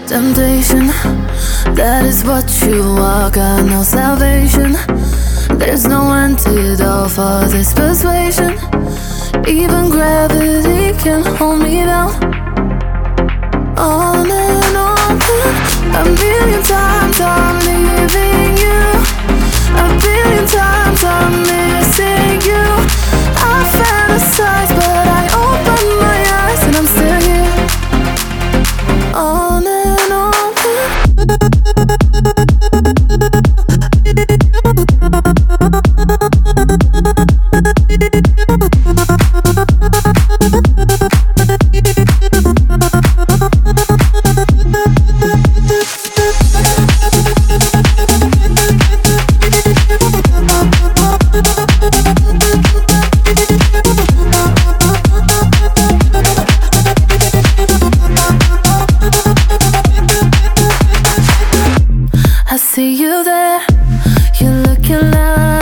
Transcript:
Temptation, that is what you are. Got no salvation. There's no antidote for this persuasion. Even gravity can hold me down. On and on, a million times I'm leaving you. A billion times I'm missing you. I fantasize, but I open my eyes and I'm still here. On and on. I see you there, you're looking like